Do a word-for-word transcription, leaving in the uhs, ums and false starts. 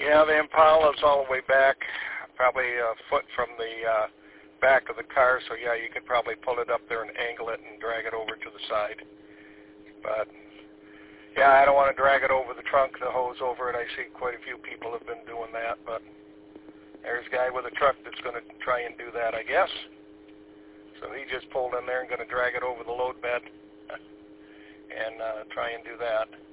Yeah, the Impala's all the way back, probably a foot from the uh, back of the car, so yeah, you could probably pull it up there and angle it and drag it over to the side. But, yeah, I don't want to drag it over the trunk, the hose over it. I see quite a few people have been doing that, but there's a guy with a truck that's going to try and do that, I guess. So he just pulled in there and going to drag it over the load bed and uh, try and do that.